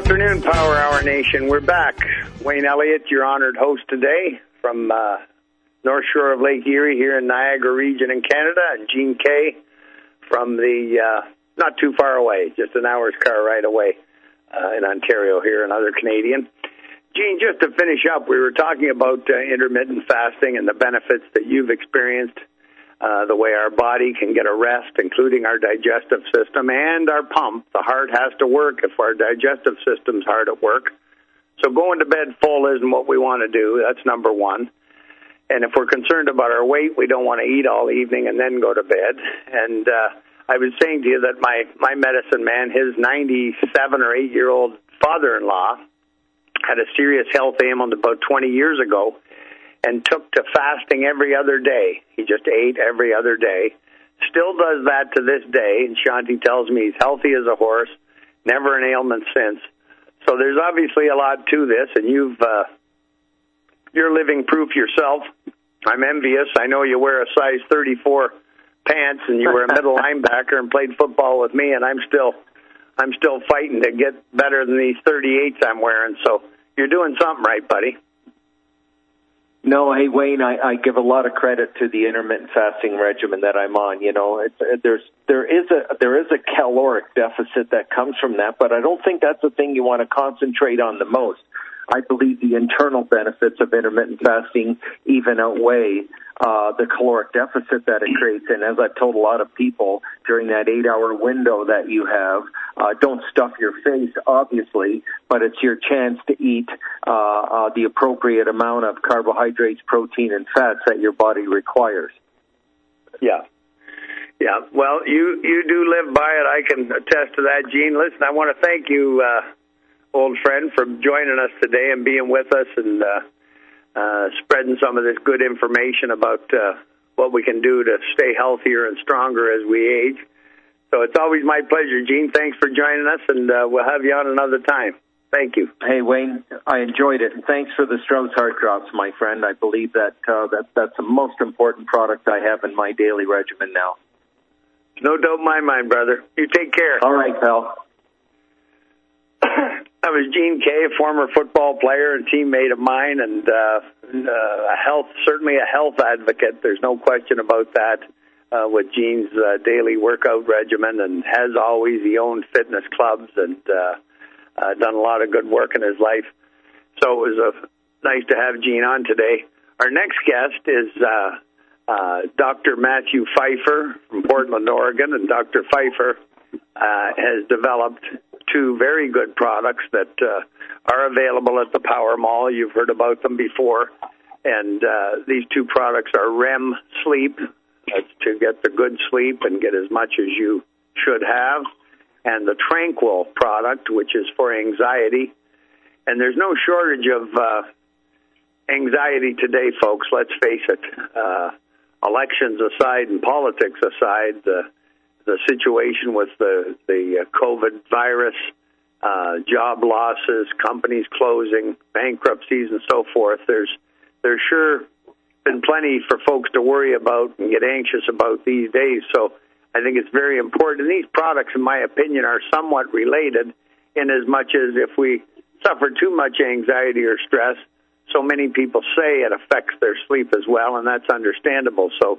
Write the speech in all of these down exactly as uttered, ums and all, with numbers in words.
Afternoon, Power Hour Nation. We're back. Wayne Elliott, your honored host today from uh, North Shore of Lake Erie here in Niagara region in Canada, and Gene Kay from the, uh, not too far away, just an hour's car ride away uh, in Ontario here, another Canadian. Gene, just to finish up, we were talking about uh, intermittent fasting and the benefits that you've experienced, uh, the way our body can get a rest, including our digestive system and our pump. The heart has to work if our digestive system's hard at work. So going to bed full isn't what we want to do. That's number one. And if we're concerned about our weight, we don't want to eat all evening and then go to bed. And uh, I was saying to you that my, my medicine man, his ninety-seven or eight-year-old father-in-law, had a serious health ailment about twenty years ago and took to fasting every other day. He just ate every other day. Still does that to this day, and Shanti tells me he's healthy as a horse, never an ailment since. So there's obviously a lot to this, and you've, uh, you're living proof yourself. I'm envious. I know you wear a size thirty-four pants, and you were a middle linebacker and played football with me, and I'm still I'm still fighting to get better than these thirty-eights I'm wearing. So you're doing something right, buddy. No, hey, Wayne, I, I give a lot of credit to the intermittent fasting regimen that I'm on. You know, it's, there's there is a there is a caloric deficit that comes from that, but I don't think that's the thing you want to concentrate on the most. I believe the internal benefits of intermittent fasting even outweigh uh, the caloric deficit that it creates. And as I've told a lot of people, during that eight-hour window that you have, uh, don't stuff your face, obviously, but it's your chance to eat uh, uh, the appropriate amount of carbohydrates, protein, and fats that your body requires. Yeah. Yeah. Well, you, you do live by it. I can attest to that, Gene. Listen, I want to thank you, uh, old friend, for joining us today and being with us and uh, uh, spreading some of this good information about uh, what we can do to stay healthier and stronger as we age. So it's always my pleasure, Gene. Thanks for joining us, and uh, we'll have you on another time. Thank you. Hey, Wayne, I enjoyed it, and thanks for the Strauss Heart Drops, my friend. I believe that, uh, that that's the most important product I have in my daily regimen now. No doubt in my mind, brother. You take care. All right, pal. That was Gene Kay, a former football player and teammate of mine, and uh, uh, a health, certainly a health advocate. There's no question about that. Uh, with Gene's uh, daily workout regimen, and has always, he owned fitness clubs and uh, uh, done a lot of good work in his life. So it was uh, nice to have Gene on today. Our next guest is uh, uh, Doctor Matthew Pfeiffer from Portland, Oregon, and Doctor Pfeiffer uh, has developed two very good products that uh, are available at the Power Mall. You've heard about them before. And uh, these two products are R E M Sleep. That's to get the good sleep and get as much as you should have. And the Tranquil product, which is for anxiety. And there's no shortage of uh, anxiety today, folks. Let's face it. Uh, elections aside and politics aside, the the situation with the, the uh, COVID virus, uh, job losses, companies closing, bankruptcies, and so forth, there's there's sure been plenty for folks to worry about and get anxious about these days. So I think it's very important. And these products, in my opinion, are somewhat related in as much as if we suffer too much anxiety or stress, so many people say it affects their sleep as well, and that's understandable. So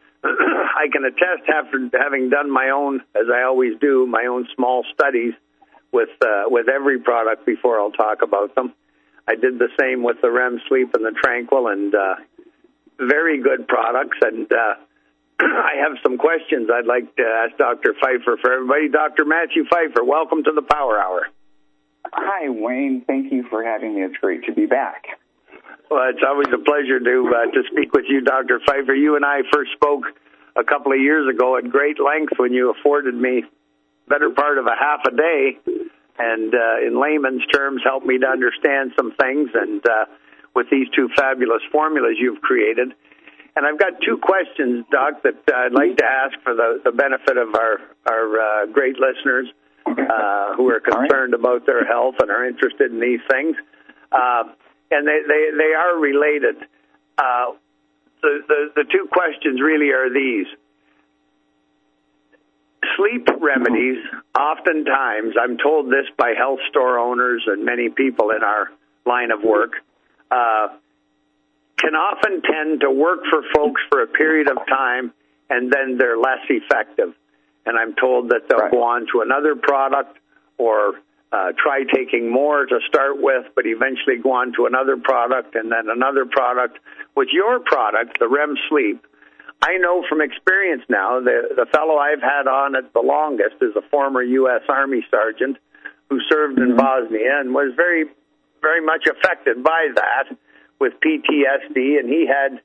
I can attest, after having done my own, as I always do, my own small studies with uh, with every product before I'll talk about them. I did the same with the R E M Sleep and the Tranquil, and uh, very good products. And uh, I have some questions I'd like to ask Doctor Pfeiffer for everybody. Doctor Matthew Pfeiffer, welcome to the Power Hour. Hi, Wayne. Thank you for having me. It's great to be back. Well, it's always a pleasure to uh, to speak with you, Doctor Pfeiffer. You and I first spoke a couple of years ago at great length when you afforded me better part of a half a day and, uh, in layman's terms, helped me to understand some things, and uh, with these two fabulous formulas you've created. And I've got two questions, Doc, that uh, I'd like to ask for the, the benefit of our, our uh, great listeners uh, who are concerned right. about their health and are interested in these things. Uh, and they, they, they are related. Uh, the, the, the two questions really are these. Sleep remedies oftentimes, I'm told this by health store owners and many people in our line of work, uh, can often tend to work for folks for a period of time, and then they're less effective. And I'm told that they'll right. go on to another product or uh, try taking more to start with, but eventually go on to another product and then another product. With your product, the R E M Sleep, I know from experience now, the, the fellow I've had on it the longest is a former U S Army sergeant who served in Bosnia and was very, very much affected by that with P T S D, and he had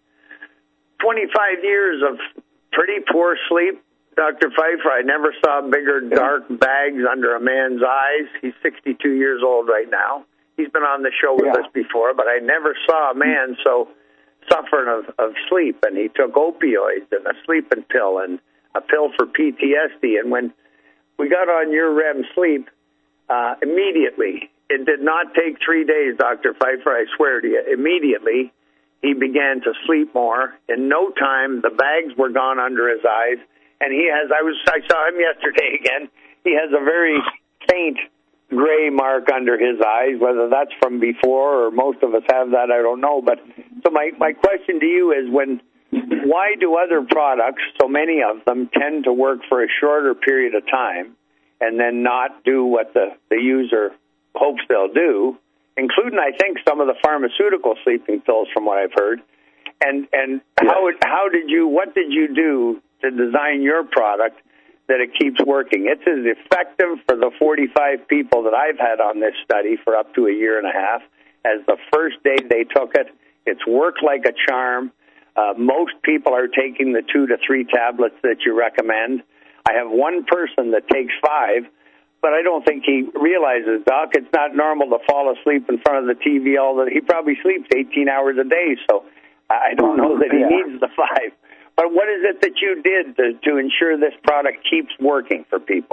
twenty-five years of pretty poor sleep. Doctor Pfeiffer, I never saw bigger dark bags under a man's eyes. He's sixty-two years old right now. He's been on the show with yeah. us before, but I never saw a man so suffering of, of sleep. And he took opioids and a sleeping pill and a pill for P T S D. And when we got on your R E M Sleep, uh, immediately, it did not take three days, Doctor Pfeiffer, I swear to you, immediately he began to sleep more. In no time, the bags were gone under his eyes. And he has, I was, I saw him yesterday again, he has a very faint gray mark under his eyes. Whether that's from before or most of us have that, I don't know. But so my, my question to you is, when, why do other products, so many of them, tend to work for a shorter period of time and then not do what the, the user hopes they'll do, including, I think, some of the pharmaceutical sleeping pills from what I've heard? And, and how, how did you, what did you do to design your product that it keeps working? It's as effective for the forty-five people that I've had on this study for up to a year and a half as the first day they took it. It's worked like a charm. Uh, most people are taking the two to three tablets that you recommend. I have one person that takes five, but I don't think he realizes, Doc, it's not normal to fall asleep in front of the T V all the. He probably sleeps eighteen hours a day, so I don't know that he yeah. needs the five. But what is it that you did to, to ensure this product keeps working for people?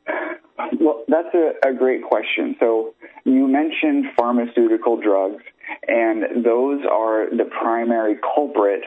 Well, that's a, a great question. So you mentioned pharmaceutical drugs, and those are the primary culprit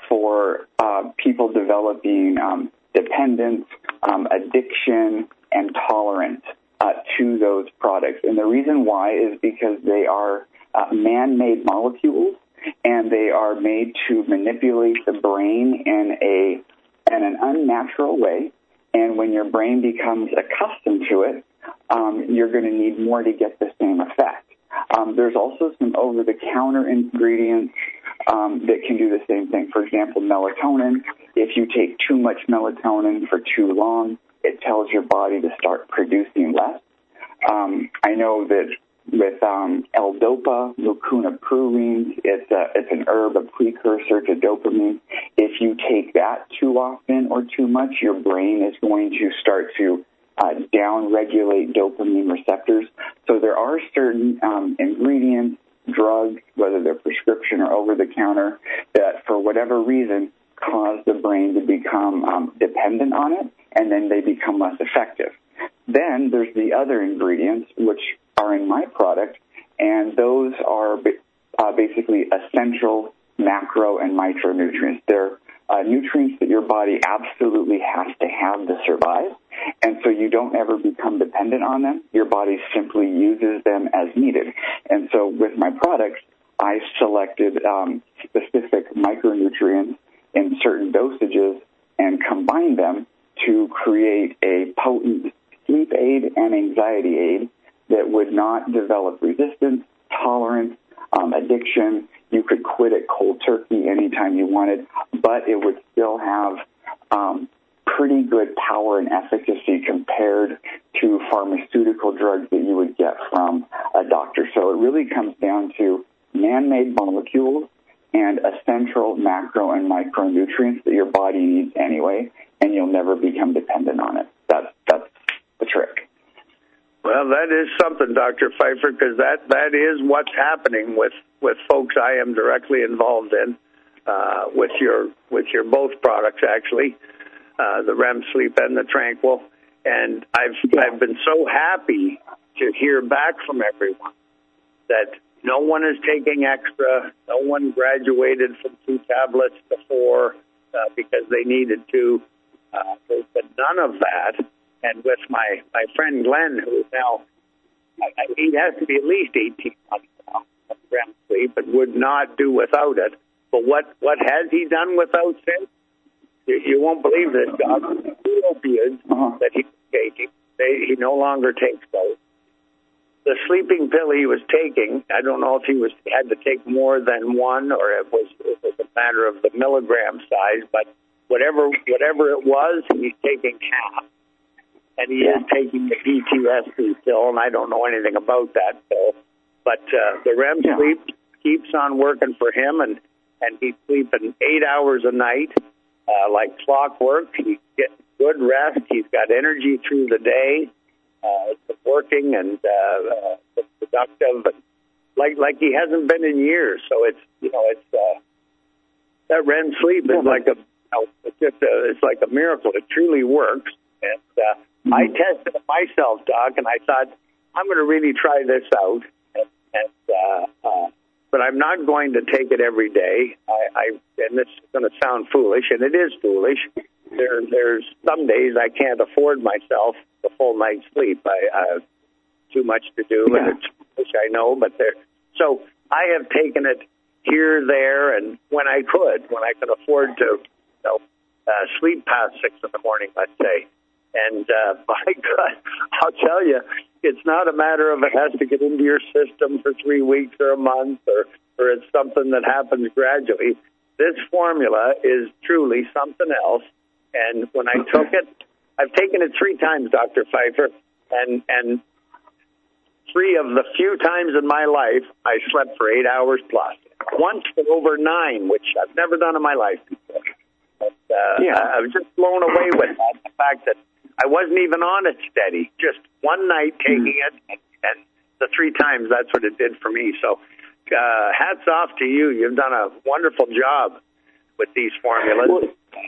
for uh, people developing um, dependence, um, addiction, and tolerance uh, to those products. And the reason why is because they are uh, man-made molecules, and they are made to manipulate the brain in a in an unnatural way. And when your brain becomes accustomed to it, um, you're going to need more to get the same effect. Um, there's also some over-the-counter ingredients um, that can do the same thing. For example, melatonin. If you take too much melatonin for too long, it tells your body to start producing less. Um, I know that with um, L-Dopa, mucuna prurines, it's, a, it's an herb, a precursor to dopamine. If you take that too often or too much, your brain is going to start to uh, down-regulate dopamine receptors. So there are certain um, ingredients, drugs, whether they're prescription or over-the-counter, that for whatever reason cause the brain to become um, dependent on it, and then they become less effective. Then there's the other ingredients, which are in my product, and those are uh, basically essential macro and micronutrients. They're uh, nutrients that your body absolutely has to have to survive, and so you don't ever become dependent on them. Your body simply uses them as needed. And so with my products, I selected um, specific micronutrients in certain dosages and combined them to create a potent sleep aid and anxiety aid that would not develop resistance, tolerance, um, addiction. You could quit it cold turkey anytime you wanted, but it would still have um, pretty good power and efficacy compared to pharmaceutical drugs that you would get from a doctor. So it really comes down to man-made molecules and essential macro and micronutrients that your body needs anyway, and you'll never become dependent on it. That's, that's the trick. Well, that is something, Doctor Pfeiffer, because that, that is what's happening with, with folks I am directly involved in, uh, with your with your both products, actually, uh, the R E M Sleep and the Tranquil. And I've yeah. I've been so happy to hear back from everyone that no one is taking extra, no one graduated from two tablets to four uh, because they needed to. Uh, there's been none of that. and with my, my friend Glenn, who is now, I, I, he has to be at least eighteen months now of R E M sleep and would not do without it. But what, what has he done without since? You, you won't believe this, Doc. The opioids uh-huh. that he's taking, they, he no longer takes those. The sleeping pill he was taking, I don't know if he was had to take more than one or it was, it was a matter of the milligram size, but whatever whatever it was, he's taking half. And he yeah. is taking the P T S D pill, and I don't know anything about that pill. But uh, the R E M yeah. sleep keeps on working for him, and, and he's sleeping eight hours a night, uh, like clockwork. He's getting good rest. He's got energy through the day. Uh, it's working and uh, uh, productive, and like like he hasn't been in years. So it's you know it's uh, that R E M sleep is like a you know, it's just a, it's like a miracle. It truly works. And uh, mm-hmm. I tested it myself, Doc, and I thought I'm going to really try this out. And, and uh, uh, but I'm not going to take it every day. I, I and this is going to sound foolish, and it is foolish. There, there's some days I can't afford myself the full night's sleep. I, I have too much to do, yeah. and it's which I know. But there, so I have taken it here, there, and when I could, when I could afford to, you know, uh, sleep past six in the morning, let's say. And uh, by God, I'll tell you, it's not a matter of it has to get into your system for three weeks or a month, or or it's something that happens gradually. This formula is truly something else. And when I took it, I've taken it three times, Doctor Pfeiffer, and and three of the few times in my life I slept for eight hours plus. Once for over nine, which I've never done in my life before. But, uh, yeah. I was just blown away with that, the fact that I wasn't even on it steady. Just one night taking it, and, and the three times, that's what it did for me. So uh, hats off to you. You've done a wonderful job with these formulas. Well,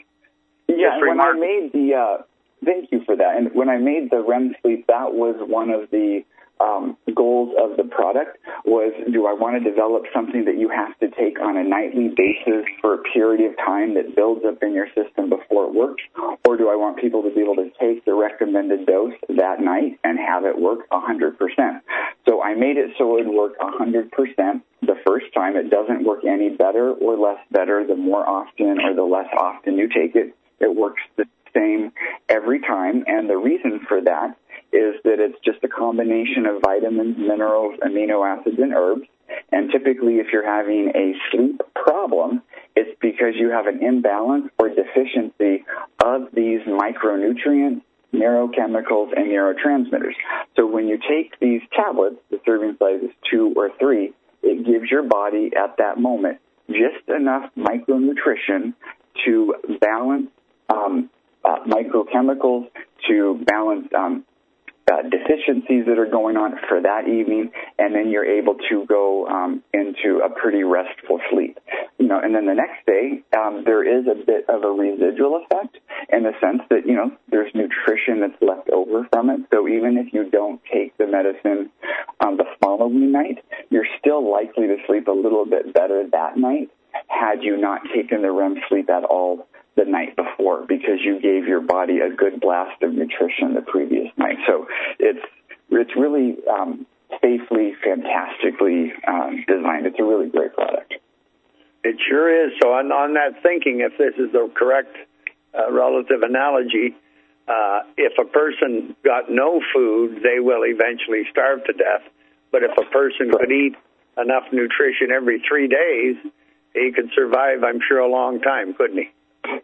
yeah, when I made the, uh, thank you for that. And when I made the R E M sleep, that was one of the um, goals of the product was, do I want to develop something that you have to take on a nightly basis for a period of time that builds up in your system before it works? Or do I want people to be able to take the recommended dose that night and have it work one hundred percent? So I made it so it would work one hundred percent the first time. It doesn't work any better or less better the more often or the less often you take it. It works the same every time, and the reason for that is that it's just a combination of vitamins, minerals, amino acids, and herbs. And typically, if you're having a sleep problem, it's because you have an imbalance or deficiency of these micronutrients, neurochemicals, and neurotransmitters. So when you take these tablets, the serving size is two or three, it gives your body at that moment just enough micronutrition to balance um, uh, microchemicals, to balance um, uh, deficiencies that are going on for that evening, and then you're able to go um, into a pretty restful sleep. You know, and then the next day, um, there is a bit of a residual effect in the sense that, you know, there's nutrition that's left over from it. So even if you don't take the medicine um, the following night, you're still likely to sleep a little bit better that night had you not taken the R E M sleep at all the night before, because you gave your body a good blast of nutrition the previous night. So it's it's really um, safely, fantastically um, designed. It's a really great product. It sure is. So on, on that thinking, if this is the correct uh, relative analogy, uh, if a person got no food, they will eventually starve to death. But if a person could eat enough nutrition every three days, he could survive, I'm sure, a long time, couldn't he?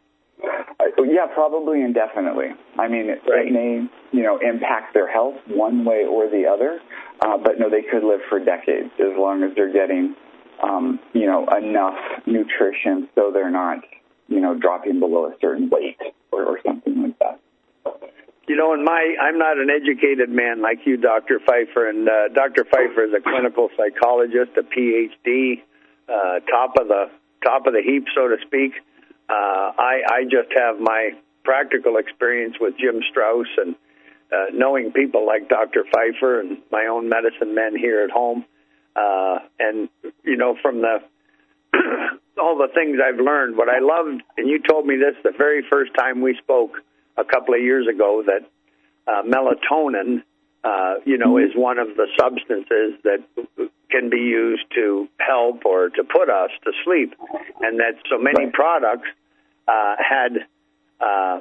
Uh, yeah, probably indefinitely. I mean, it, right. it may, you know, impact their health one way or the other, uh, but no, they could live for decades as long as they're getting, um, you know, enough nutrition so they're not, you know, dropping below a certain weight or, or something like that. You know, in my, I'm not an educated man like you, Doctor Pfeiffer, and uh, Doctor Pfeiffer is a clinical psychologist, a P H D, uh, top of the top of the heap, so to speak. Uh, I, I just have my practical experience with Jim Strauss and uh, knowing people like Doctor Pfeiffer and my own medicine men here at home. Uh, and, you know, from the all the things I've learned, what I loved, and you told me this the very first time we spoke a couple of years ago, that uh, melatonin, uh, you know, is one of the substances that can be used to help or to put us to sleep, and that so many products uh, had uh,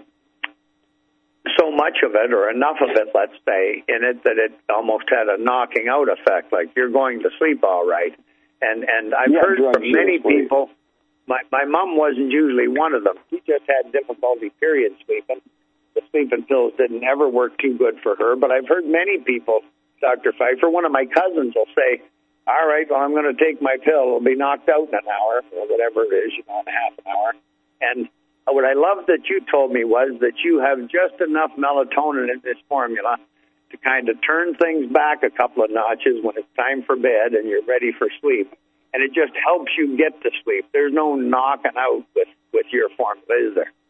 so much of it, or enough of it, let's say, in it that it almost had a knocking out effect, like you're going to sleep all right. And and I've yeah, heard from many people, my, my mom wasn't usually one of them. She just had difficulty, period, sleeping. The sleeping pills didn't ever work too good for her. But I've heard many people, Doctor Pfeiffer, one of my cousins will say, all right, well, I'm going to take my pill. It'll be knocked out in an hour, or whatever it is, you know, in a half an hour. And what I loved that you told me was that you have just enough melatonin in this formula to kind of turn things back a couple of notches when it's time for bed and you're ready for sleep. And it just helps you get to sleep. There's no knocking out with, with your formula, is there?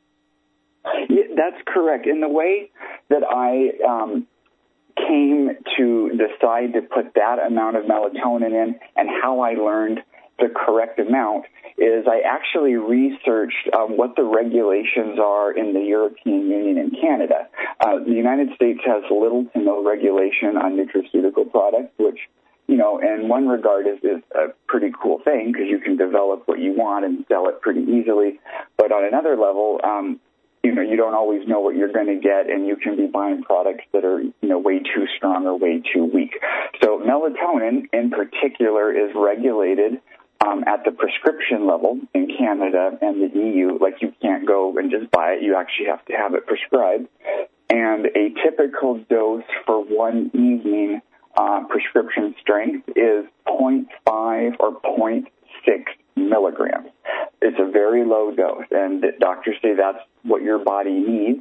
Yeah, that's correct. In the way that I um, came to decide to put that amount of melatonin in, and how I learned the correct amount, is I actually researched um, what the regulations are in the European Union and Canada. Uh, the United States has little to no regulation on nutraceutical products, which, you know, in one regard is, is a pretty cool thing, because you can develop what you want and sell it pretty easily. But on another level, um, you know, you don't always know what you're going to get, and you can be buying products that are, you know, way too strong or way too weak. So melatonin in particular is regulated Um, at the prescription level in Canada and the E U. Like, you can't go and just buy it. You actually have to have it prescribed. And a typical dose for one evening uh, prescription strength is zero point five or zero point six milligrams. It's a very low dose, and doctors say that's what your body needs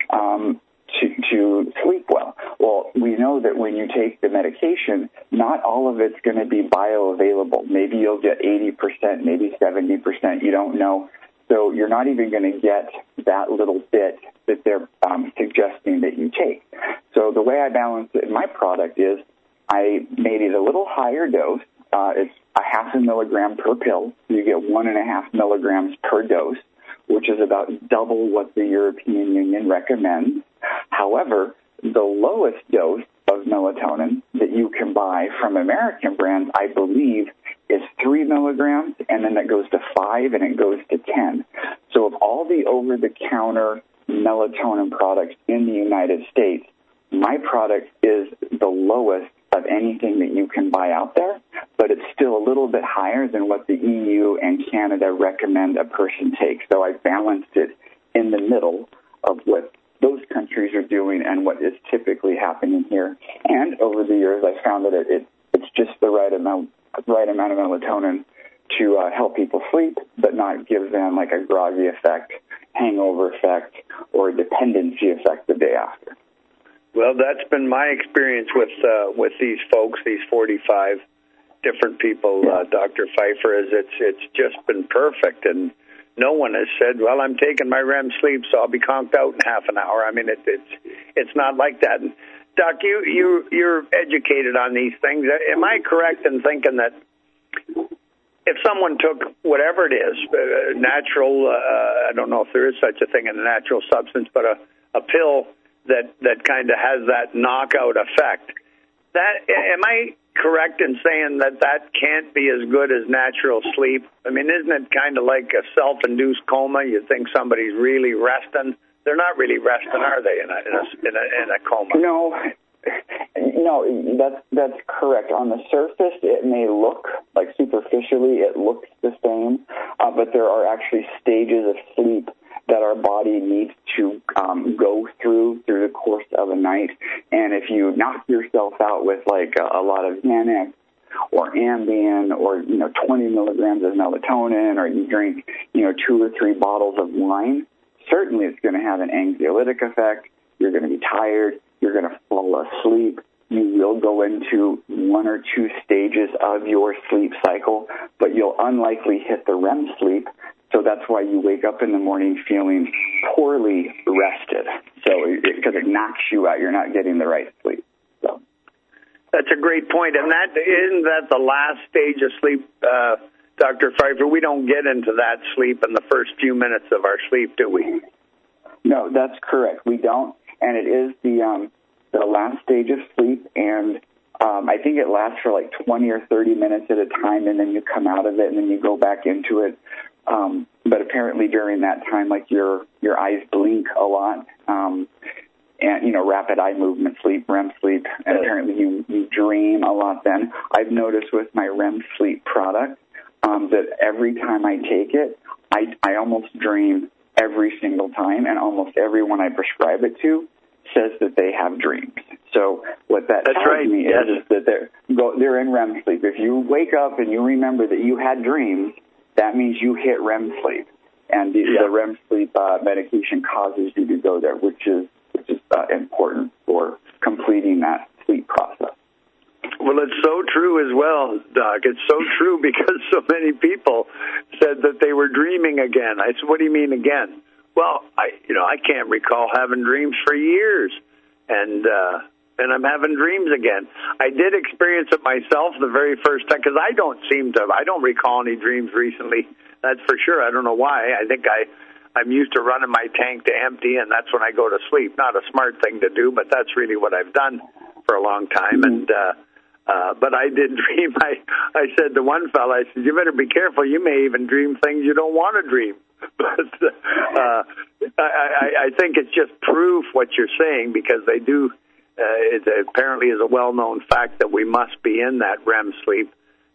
um, to, to sleep well. Well, we know that when you take the medication, not all of it's going to be bioavailable. Maybe you'll get eighty percent, maybe seventy percent. You don't know. So you're not even going to get that little bit that they're um, suggesting that you take. So the way I balance it in my product is I made it a little higher dose. Uh, it's a half a milligram per pill. You get one and a half milligrams per dose, which is about double what the European Union recommends. However, the lowest dose of melatonin that you can buy from American brands, I believe, is three milligrams, and then it goes to five, and it goes to ten. So of all the over-the-counter melatonin products in the United States, my product is the lowest of anything that you can buy out there, but it's still a little bit higher than what the E U and Canada recommend a person take. So I balanced it in the middle of what those countries are doing and what is typically happening here. And over the years, I found that it, it it's just the right amount, right amount of melatonin to uh, help people sleep, but not give them like a groggy effect, hangover effect, or a dependency effect the day after. Well, that's been my experience with uh, with these folks, these forty-five different people, uh, Doctor Pfeiffer, is it's it's just been perfect, and no one has said, well, I'm taking my R E M sleep, so I'll be conked out in half an hour. I mean, it, it's it's not like that. And Doc, you, you, you're educated on these things. Am I correct in thinking that if someone took whatever it is, uh, natural, uh, I don't know if there is such a thing in a natural substance, but a, a pill that, that kind of has that knockout effect, that am I correct in saying that that can't be as good as natural sleep? I mean, isn't it kind of like a self-induced coma? You think somebody's really resting. They're not really resting, are they, in a, in a, in a, in a coma? No, no, that's, that's correct. On the surface, it may look, like superficially, it looks the same, uh, but there are actually stages of sleep that our body needs to um, go through through the course of a night. And if you knock yourself out with like a, a lot of Xanax or Ambien or, you know, twenty milligrams of melatonin, or you drink, you know, two or three bottles of wine, certainly it's going to have an anxiolytic effect. You're going to be tired. You're going to fall asleep. You will go into one or two stages of your sleep cycle, but you'll unlikely hit the R E M sleep. So that's why you wake up in the morning feeling poorly rested. So because it, it knocks you out, you're not getting the right sleep. So that's a great point. And that isn't that the last stage of sleep, uh, Doctor Pfeiffer? We don't get into that sleep in the first few minutes of our sleep, do we? No, that's correct. We don't. and it is the um, the last stage of sleep, and um, I think it lasts for like twenty or thirty minutes at a time, and then you come out of it, and then you go back into it. Um, but apparently during that time, like your your eyes blink a lot, um, and you know, rapid eye movement sleep, R E M sleep, and apparently you, you dream a lot. Then I've noticed with my R E M sleep product um, that every time I take it, I I almost dream every single time, and almost everyone I prescribe it to says that they have dreams. So what that That's tells right. me yes. is, is that they're go, they're in R E M sleep. If you wake up and you remember that you had dreams, that means you hit R E M sleep, and the, yeah. the R E M sleep uh, medication causes you to go there, which is which is uh, important for completing that sleep process. Well, it's so true as well, Doc. It's so true because so many people said that they were dreaming again. I said, "What do you mean again?" Well, I you know I can't recall having dreams for years, and uh, and I'm having dreams again. I did experience it myself the very first time because I don't seem to. I don't recall any dreams recently. That's for sure. I don't know why. I think I. I'm used to running my tank to empty, and that's when I go to sleep. Not a smart thing to do, but that's really what I've done for a long time. And uh, uh, but I did dream. I I said to one fella, I said, "You better be careful. You may even dream things you don't want to dream." But uh, I, I, I think it's just proof what you're saying because they do. Uh, it apparently is a well-known fact that we must be in that R E M sleep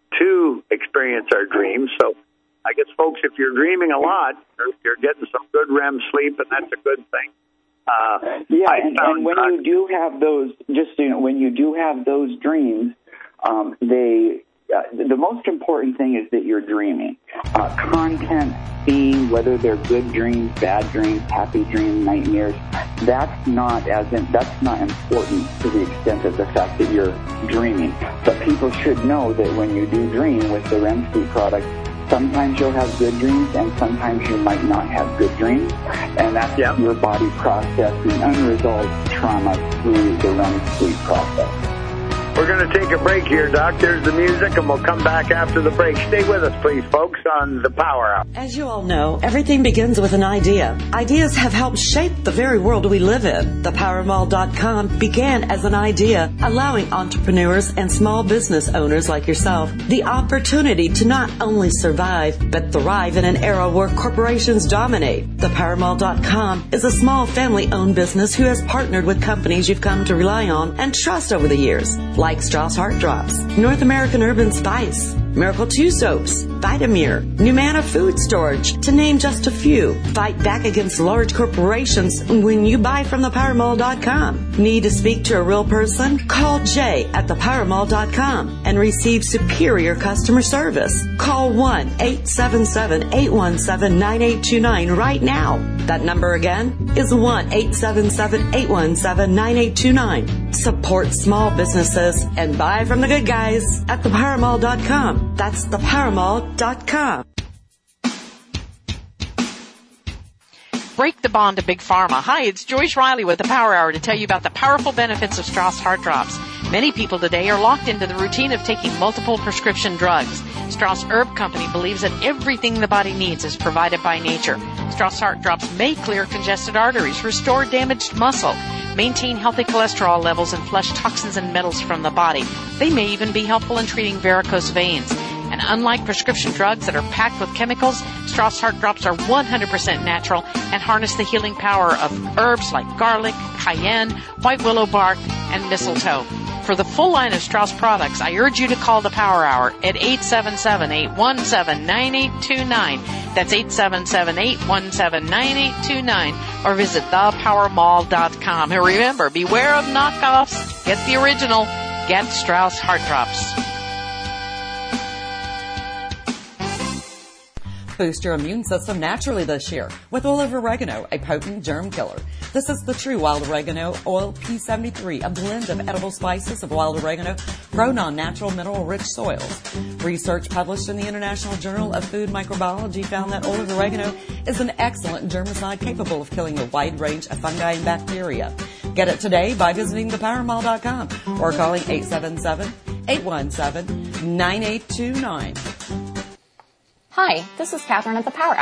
to experience our dreams. So I guess, folks, if you're dreaming a lot, you're getting some good R E M sleep, and that's a good thing. Uh, yeah, I and, found, and when uh, you do have those, just so you know, when you do have those dreams, um, they uh, the most important thing is that you're dreaming. Uh, content, theme, whether they're good dreams, bad dreams, happy dreams, nightmares, that's not as in, that's not important to the extent of the fact that you're dreaming. But people should know that when you do dream with the R E M sleep product, sometimes you'll have good dreams, and sometimes you might not have good dreams, and that's yep. your body processing unresolved trauma through the R E M sleep process. We're going to take a break here, Doc. There's the music, and we'll come back after the break. Stay with us, please, folks, on the Power Hour. As you all know, everything begins with an idea. Ideas have helped shape the very world we live in. The power mall dot com began as an idea, allowing entrepreneurs and small business owners like yourself the opportunity to not only survive, but thrive in an era where corporations dominate. The power mall dot com is a small family-owned business who has partnered with companies you've come to rely on and trust over the years, like Strauss Heart Drops, North American Urban Spice, Miracle two Soaps, Vitamir, Numana Food Storage, to name just a few. Fight back against large corporations when you buy from the power mall dot com. Need to speak to a real person? Call Jay at the power mall dot com and receive superior customer service. Call one eight seven seven, eight one seven, nine eight two nine right now. That number again is one eight seven seven, eight one seven, nine eight two nine. Support small businesses and buy from the good guys at the power mall dot com. That's the power mall dot com. Break the bond to Big Pharma. Hi, it's Joyce Riley with the Power Hour to tell you about the powerful benefits of Strauss Heart Drops. Many people today are locked into the routine of taking multiple prescription drugs. Strauss Herb Company believes that everything the body needs is provided by nature. Strauss Heart Drops may clear congested arteries, restore damaged muscle, maintain healthy cholesterol levels, and flush toxins and metals from the body. They may even be helpful in treating varicose veins. And unlike prescription drugs that are packed with chemicals, Strauss Heart Drops are one hundred percent natural and harness the healing power of herbs like garlic, cayenne, white willow bark, and mistletoe. For the full line of Strauss products, I urge you to call the Power Hour at eight seven seven, eight one seven, nine eight two nine. That's eight seven seven, eight one seven, nine eight two nine. Or visit the power mall dot com. And remember, beware of knockoffs. Get the original. Get Strauss Heart Drops. Boost your immune system naturally this year with oil of oregano, a potent germ killer. This is the true wild oregano oil P seventy-three, a blend of edible spices of wild oregano grown on natural mineral-rich soils. Research published in the International Journal of Food Microbiology found that oil of oregano is an excellent germicide capable of killing a wide range of fungi and bacteria. Get it today by visiting the power mall dot com or calling eight seven seven, eight one seven, nine eight two nine. Hi, this is Catherine at the Power Hour.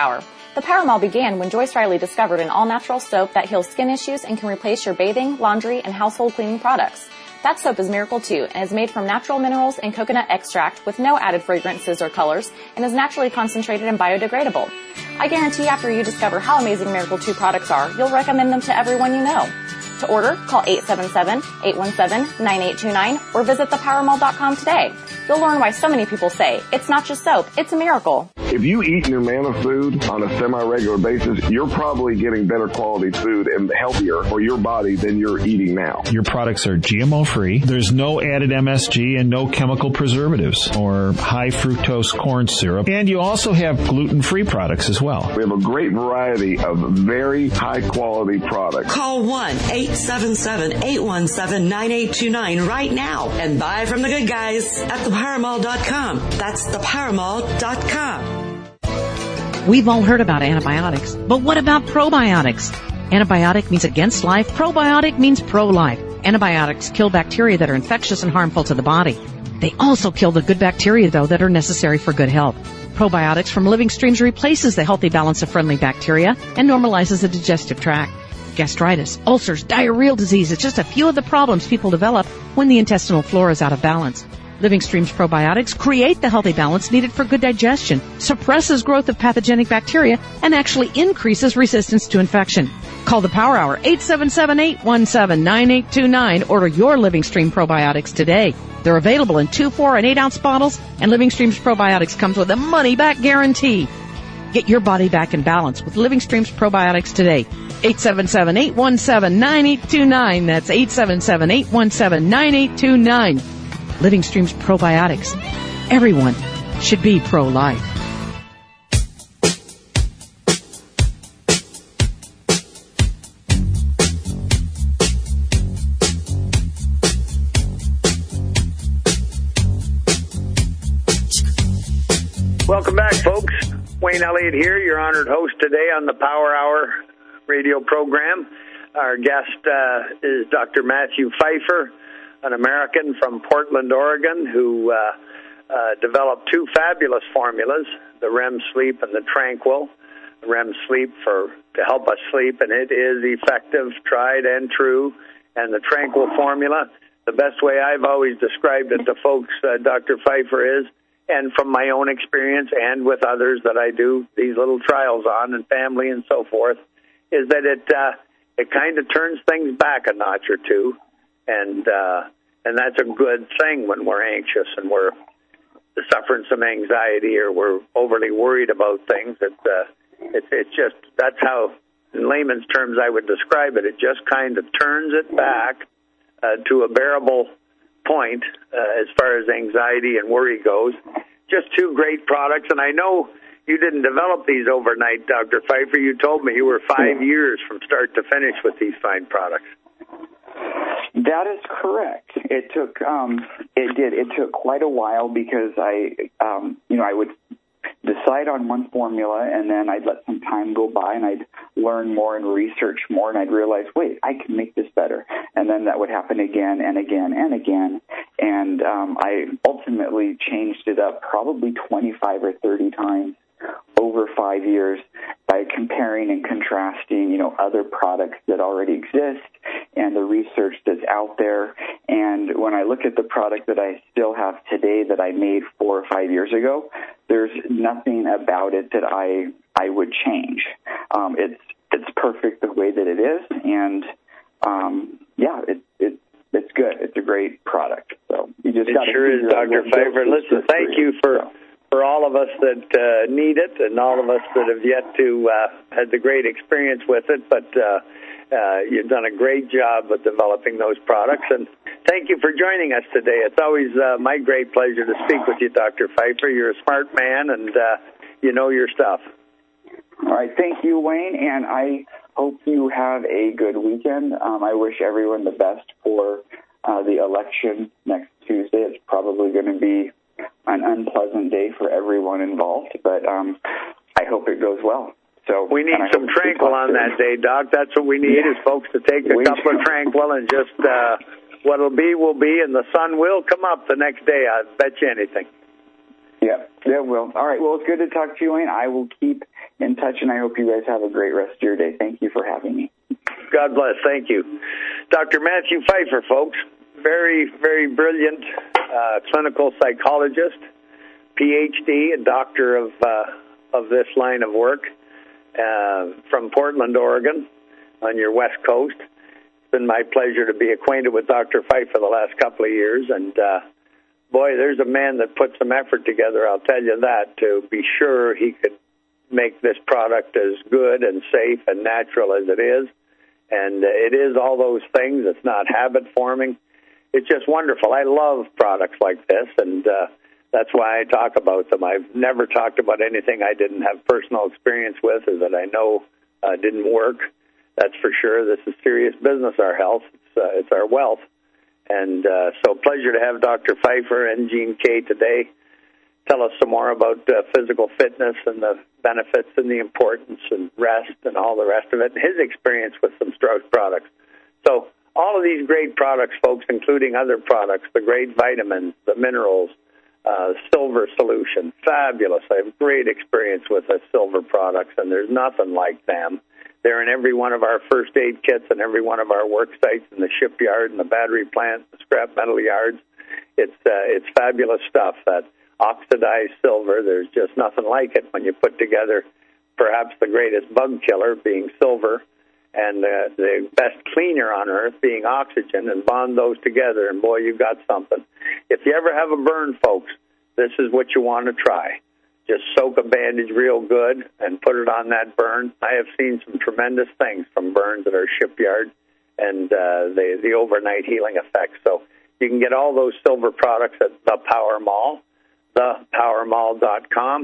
The Power Mall began when Joyce Riley discovered an all-natural soap that heals skin issues and can replace your bathing, laundry, and household cleaning products. That soap is Miracle two and is made from natural minerals and coconut extract with no added fragrances or colors and is naturally concentrated and biodegradable. I guarantee after you discover how amazing Miracle two products are, you'll recommend them to everyone you know. To order, call eight seven seven, eight one seven, nine eight two nine or visit the power mall dot com today. You'll learn why so many people say, it's not just soap, it's a miracle. If you eat Numanna food on a semi-regular basis, you're probably getting better quality food and healthier for your body than you're eating now. Your products are G M O-free. There's no added M S G and no chemical preservatives or high fructose corn syrup. And you also have gluten-free products as well. We have a great variety of very high-quality products. Call one eight seven seven, eight one seven, nine eight two nine right now and buy from the good guys at the power mall dot com. That's the power mall dot com. We've all heard about antibiotics, but what about probiotics? Antibiotic means against life. Probiotic means pro-life. Antibiotics kill bacteria that are infectious and harmful to the body. They also kill the good bacteria, though, that are necessary for good health. Probiotics from Living Streams replaces the healthy balance of friendly bacteria and normalizes the digestive tract. Gastritis, ulcers, diarrheal disease is just a few of the problems people develop when the intestinal flora is out of balance. Living Streams probiotics create the healthy balance needed for good digestion, suppresses growth of pathogenic bacteria, and actually increases resistance to infection. Call the Power Hour, eight seven seven, eight one seven, nine eight two nine. Order your Living Stream probiotics today. They're available in two, four, and eight ounce bottles, and Living Streams probiotics comes with a money-back guarantee. Get your body back in balance with Living Streams probiotics today. eight seven seven, eight one seven, nine eight two nine. That's eight seven seven, eight one seven, nine eight two nine. Living Streams probiotics. Everyone should be pro-life. Welcome back, folks. Wayne Elliott here, your honored host today on the Power Hour radio program. Our guest uh, is Doctor Matthew Pfeiffer, an American from Portland, Oregon, who uh, uh, developed two fabulous formulas, the R E M sleep and the Tranquil. The R E M sleep for to help us sleep, and it is effective, tried and true. And the Tranquil formula, the best way I've always described it to folks, uh, Doctor Pfeiffer, is, and from my own experience and with others that I do these little trials on and family and so forth, is that it uh, it kind of turns things back a notch or two. And uh, and that's a good thing when we're anxious and we're suffering some anxiety or we're overly worried about things. That uh, it's it's just that's how, in layman's terms, I would describe it. It just kind of turns it back uh, to a bearable point uh, as far as anxiety and worry goes. Just two great products, and I know you didn't develop these overnight, Doctor Pfeiffer. You told me you were five years from start to finish with these fine products. That is correct. It took, um, it did, it took quite a while because I, um, you know, I would decide on one formula and then I'd let some time go by and I'd learn more and research more and I'd realize, wait, I can make this better. And then that would happen again and again and again. And um, I ultimately changed it up probably twenty-five or thirty times over five years by comparing and contrasting, you know, other products that already exist and the research that's out there. And when I look at the product that I still have today that I made four or five years ago, there's nothing about it that I I would change. Um, it's it's perfect the way that it is, and um, yeah, it it it's good. It's a great product. So you just it got to sure is, Doctor Pfeiffer. Listen, thank you for. So. For all of us that uh, need it and all of us that have yet to uh, had the great experience with it, but uh, uh, you've done a great job of developing those products. And thank you for joining us today. It's always uh, my great pleasure to speak with you, Doctor Pfeiffer. You're a smart man, and uh, you know your stuff. All right. Thank you, Wayne, and I hope you have a good weekend. Um, I wish everyone the best for uh, the election next Tuesday. It's probably going to be an unpleasant day for everyone involved, but um, I hope it goes well. So we need some Tranquil on that day, Doc. That's what we need yeah. is folks to take a we couple of Tranquil and just uh, what'll be will be, and the sun will come up the next day. I bet you anything. Yeah, yeah, will. All right, well, it's good to talk to you, Wayne. I will keep in touch, and I hope you guys have a great rest of your day. Thank you for having me. God bless. Thank you. Doctor Matthew Pfeiffer, folks, very, very brilliant uh, clinical psychologist, P H D, a doctor of, uh, of this line of work uh, from Portland, Oregon, on your west coast. It's been my pleasure to be acquainted with Doctor Pfeiffer the last couple of years, and uh, boy, there's a man that put some effort together, I'll tell you that, to be sure he could make this product as good and safe and natural as it is. And it is all those things. It's not habit-forming. It's just wonderful. I love products like this, and uh, that's why I talk about them. I've never talked about anything I didn't have personal experience with or that I know uh, didn't work. That's for sure. This is serious business, our health. It's, uh, it's our wealth. And uh, so pleasure to have Doctor Pfeiffer and Gene Kay today tell us some more about uh, physical fitness and the benefits and the importance and rest and all the rest of it, and his experience with some Strauss products. So all of these great products, folks, including other products, the great vitamins, the minerals, uh, silver solution, fabulous. I have great experience with the silver products, and there's nothing like them. They're in every one of our first aid kits and every one of our work sites in the shipyard and the battery plant, the scrap metal yards. It's uh, it's fabulous stuff. That oxidized silver, there's just nothing like it when you put together perhaps the greatest bug killer being silver and uh, the best cleaner on earth being oxygen, and bond those together, and boy, you've got something. If you ever have a burn, folks, this is what you want to try. Just soak a bandage real good and put it on that burn. I have seen some tremendous things from burns at our shipyard and uh, the, the overnight healing effect. So you can get all those silver products at the Power Mall, the power mall dot com.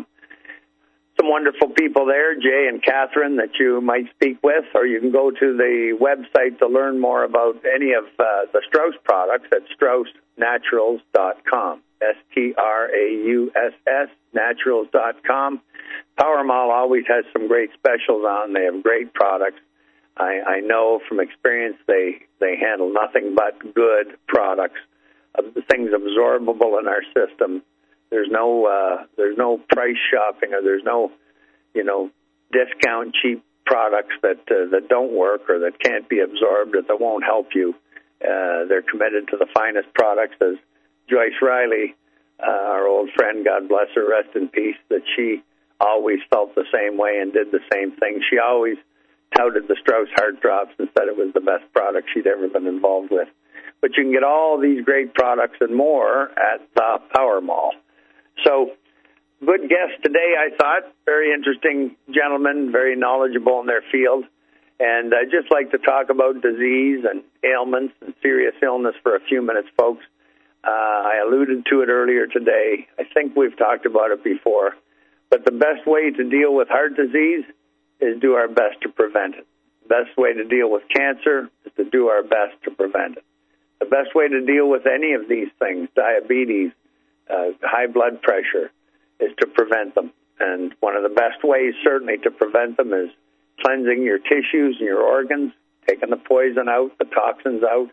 Some wonderful people there, Jay and Catherine, that you might speak with, or you can go to the website to learn more about any of uh, the Strauss products at strauss naturals dot com. S T R A U S S, naturals dot com. Power Mall always has some great specials on. They have great products. I, I know from experience they, they handle nothing but good products, uh, things absorbable in our system. There's no uh, there's no price shopping, or there's no, you know, discount cheap products that uh, that don't work or that can't be absorbed or that won't help you. Uh, they're committed to the finest products, as Joyce Riley, uh, our old friend, God bless her, rest in peace, that she always felt the same way and did the same thing. She always touted the Strauss Heart Drops and said it was the best product she'd ever been involved with. But you can get all these great products and more at the Power Mall. So, good guest today, I thought. Very interesting gentlemen, very knowledgeable in their field. And I'd just like to talk about disease and ailments and serious illness for a few minutes, folks. Uh, I alluded to it earlier today. I think we've talked about it before. But the best way to deal with heart disease is do our best to prevent it. The best way to deal with cancer is to do our best to prevent it. The best way to deal with any of these things, diabetes, uh, high blood pressure, is to prevent them. And one of the best ways, certainly, to prevent them is cleansing your tissues and your organs, taking the poison out, the toxins out,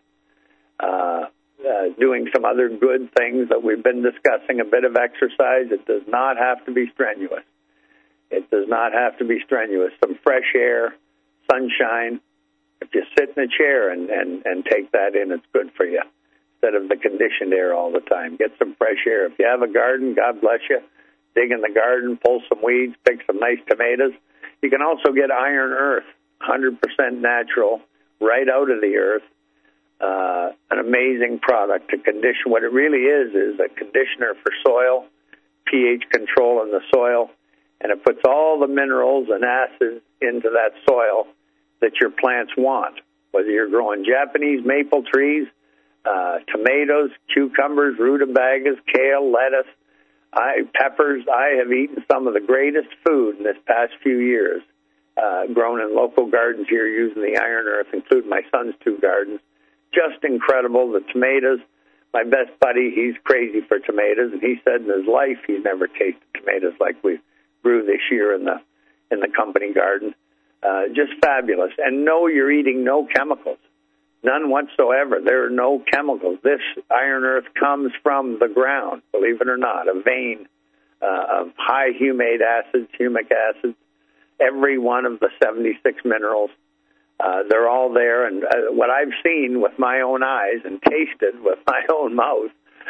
uh, uh, doing some other good things that we've been discussing, a bit of exercise. It does not have to be strenuous. It does not have to be strenuous. Some fresh air, sunshine. If you sit in a chair and, and, and take that in, it's good for you, instead of the conditioned air all the time. Get some fresh air. If you have a garden, God bless you. Dig in the garden, pull some weeds, pick some nice tomatoes. You can also get Iron Earth, one hundred percent natural, right out of the earth. Uh, an amazing product to condition. What it really is is a conditioner for soil, pH control in the soil, and it puts all the minerals and acids into that soil that your plants want, whether you're growing Japanese maple trees, uh, tomatoes, cucumbers, rutabagas, kale, lettuce, I, peppers. I have eaten some of the greatest food in this past few years, uh, grown in local gardens here using the Iron Earth, including my son's two gardens. Just incredible. The tomatoes, my best buddy, he's crazy for tomatoes, and he said in his life he's never tasted tomatoes like we grew this year in the in the company garden. Uh, just fabulous. And no, you're eating no chemicals. None whatsoever. There are no chemicals. This Iron Earth comes from the ground, believe it or not, a vein, uh, of high humate acids, humic acids, every one of the seventy-six minerals. Uh, they're all there, and uh, what I've seen with my own eyes and tasted with my own mouth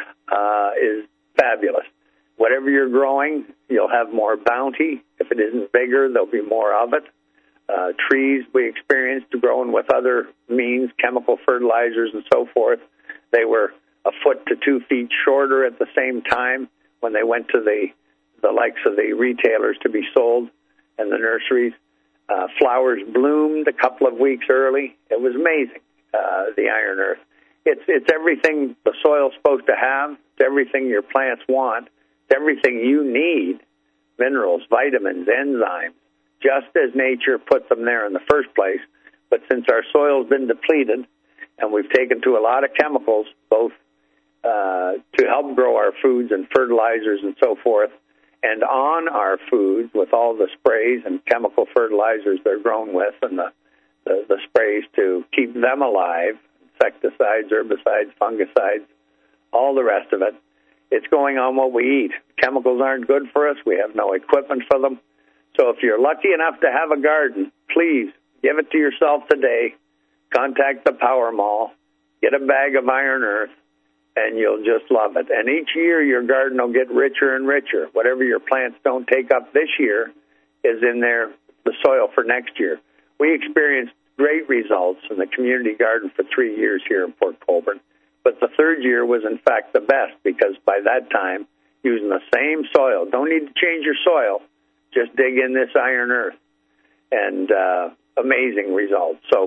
uh, is fabulous. Whatever you're growing, you'll have more bounty. If it isn't bigger, there'll be more of it. Uh, trees we experienced growing with other means, chemical fertilizers and so forth, they were a foot to two feet shorter at the same time when they went to the, the likes of the retailers to be sold and the nurseries. Uh, flowers bloomed a couple of weeks early. It was amazing, uh, the Iron Earth. It's, it's everything the soil's supposed to have. It's everything your plants want. It's everything you need, minerals, vitamins, enzymes, just as nature put them there in the first place. But since our soil's been depleted and we've taken to a lot of chemicals, both uh, to help grow our foods and fertilizers and so forth, and on our foods with all the sprays and chemical fertilizers they're grown with and the, the, the sprays to keep them alive, insecticides, herbicides, fungicides, all the rest of it, it's going on what we eat. Chemicals aren't good for us. We have no equipment for them. So if you're lucky enough to have a garden, please give it to yourself today. Contact the Power Mall. Get a bag of Iron Earth, and you'll just love it. And each year your garden will get richer and richer. Whatever your plants don't take up this year is in there, the soil for next year. We experienced great results in the community garden for three years here in Port Colborne. But the third year was, in fact, the best because by that time, using the same soil, don't need to change your soil, just dig in this Iron Earth, and uh, amazing results. So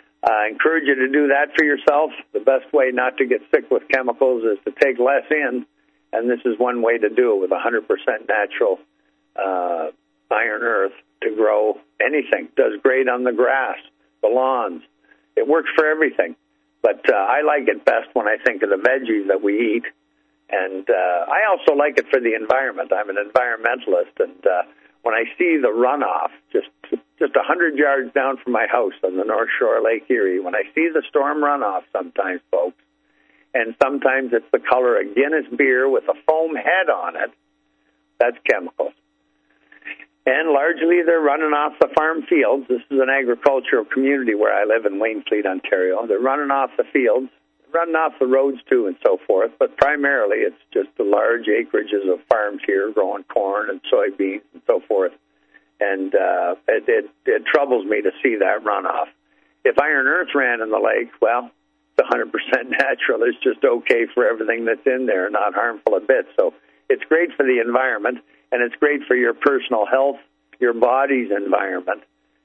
I encourage you to do that for yourself. The best way not to get sick with chemicals is to take less in, and this is one way to do it with one hundred percent natural uh, Iron Earth to grow anything. It does great on the grass, the lawns. It works for everything. But uh, I like it best when I think of the veggies that we eat. And uh, I also like it for the environment. I'm an environmentalist, and uh, when I see the runoff just just one hundred yards down from my house on the North Shore of Lake Erie, when I see the storm runoff sometimes, folks, and sometimes it's the color of Guinness beer with a foam head on it, that's chemicals. And largely they're running off the farm fields. This is an agricultural community where I live in Waynfleet, Ontario. They're running off the fields, running off the roads too and so forth, but primarily it's just the large acreages of farms here growing corn and soybeans and so forth. And uh, it, it, it troubles me to see that runoff. If Iron Earth ran in the lake, well, it's one hundred percent natural. It's just okay for everything that's in there, not harmful a bit. So it's great for the environment, and it's great for your personal health, your body's environment,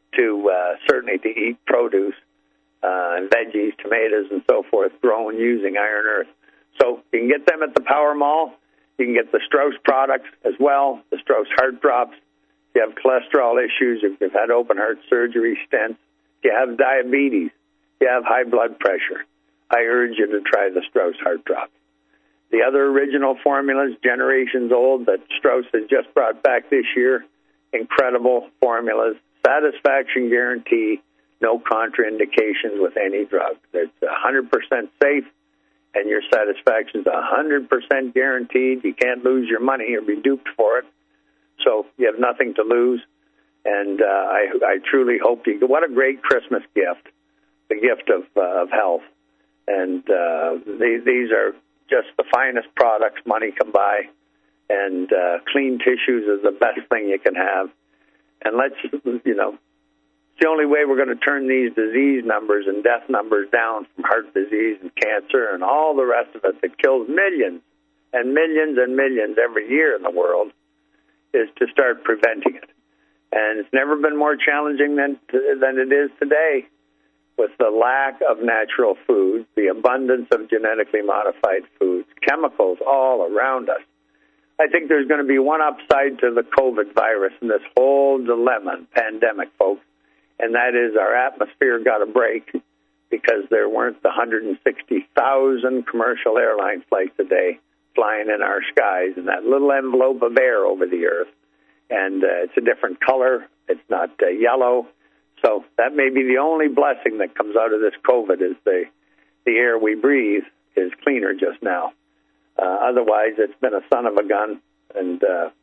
to uh, certainly to eat produce uh, and veggies, tomatoes, and so forth, grown using Iron Earth. So you can get them at the Power Mall. You can get the Strauss products as well, the Strauss Heart Drops. If you have cholesterol issues, if you've had open heart surgery, stents, if you have diabetes, if you have high blood pressure, I urge you to try the Strauss Heart Drops. The other original formulas, generations old, that Strauss has just brought back this year, incredible formulas, satisfaction guarantee, no contraindications with any drug. It's one hundred percent safe, and your satisfaction is one hundred percent guaranteed. You can't lose your money or be duped for it. So you have nothing to lose, and uh, I, I truly hope you. What a great Christmas gift, the gift of uh, of health, and uh, these, these are just the finest products money can buy, and uh, clean tissues is the best thing you can have. And let's, you know, it's the only way we're going to turn these disease numbers and death numbers down from heart disease and cancer and all the rest of it that kills millions and millions and millions every year in the world, is to start preventing it. And it's never been more challenging than than it is today, with the lack of natural food, the abundance of genetically modified foods, chemicals all around us. I think there's going to be one upside to the COVID virus and this whole dilemma and pandemic, folks, and that is our atmosphere got a break because there weren't the one hundred sixty thousand commercial airline flights a day flying in our skies in that little envelope of air over the earth. And uh, it's a different color. It's not uh, yellow. So that may be the only blessing that comes out of this COVID is the, the air we breathe is cleaner just now. Uh, otherwise, it's been a son of a gun, and uh,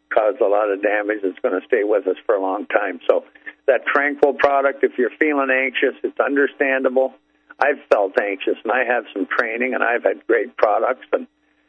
caused a lot of damage that's going to stay with us for a long time. So that Tranquil product, if you're feeling anxious, it's understandable. I've felt anxious, and I have some training, and I've had great products and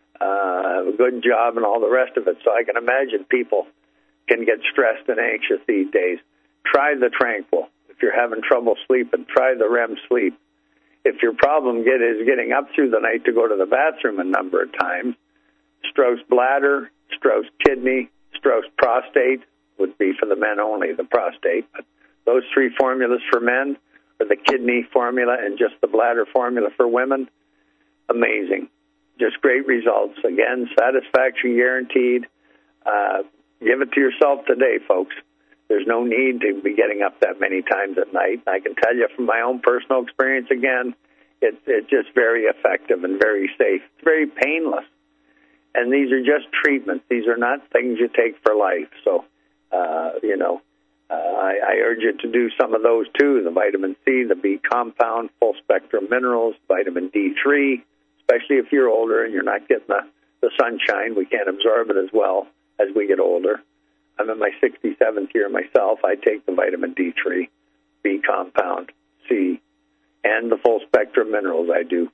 uh, a good job and all the rest of it. So I can imagine people can get stressed and anxious these days. Try the Tranquil. If you're having trouble sleeping, try the R E M sleep. If your problem get, is getting up through the night to go to the bathroom a number of times, Strauss bladder, Strauss kidney, Strauss prostate would be for the men only, the prostate. But those three formulas for men, or the kidney formula and just the bladder formula for women, amazing. Just great results. Again, satisfaction guaranteed. Uh, give it to yourself today, folks. There's no need to be getting up that many times at night. I can tell you from my own personal experience, again, it, it's just very effective and very safe. It's very painless. And these are just treatments. These are not things you take for life. So, uh, you know, uh, I, I urge you to do some of those too, the vitamin C, the B compound, full spectrum minerals, vitamin D three, especially if you're older and you're not getting the, the sunshine. We can't absorb it as well as we get older. I'm in my sixty-seventh year myself. I take the vitamin D three, B compound, C, and the full spectrum minerals I do.